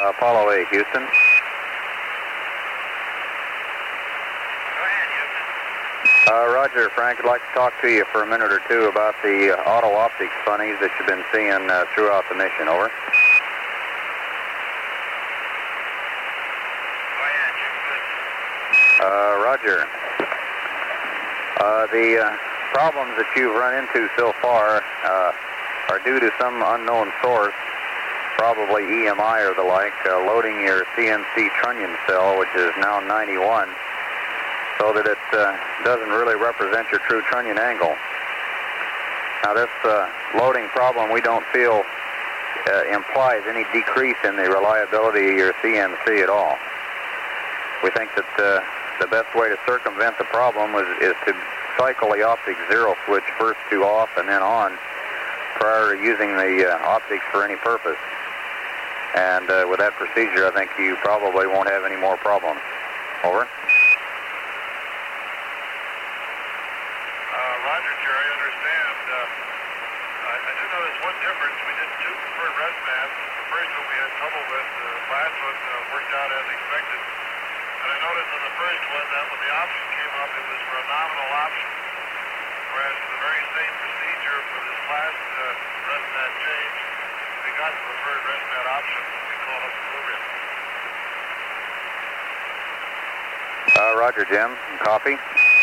Apollo 8, Houston. Go ahead, Houston. Roger, Frank, I'd like to talk to you for a minute or two about the auto optics funnies that you've been seeing throughout the mission. Over. Go ahead, you're good. Roger. The problems that you've run into so far are due to some unknown source, probably EMI or the like, loading your CNC trunnion cell, which is now 91, so that it doesn't really represent your true trunnion angle. Now this loading problem we don't feel implies any decrease in the reliability of your CNC at all. We think that the best way to circumvent the problem is to cycle the optic zero switch first to off and then on prior to using the optics for any purpose. And with that procedure, I think you probably won't have any more problems. Over. Roger, Jerry, I understand. I do notice one difference. We did 2 preferred rest maps. The first one we had trouble with. The last one worked out as expected. And I noticed in the first one that when the option came up, it was for a nominal option. Whereas for the very same procedure for this last rest mat change, we got the preferred rest mat option when we called up the program. Roger, Jim. Copy.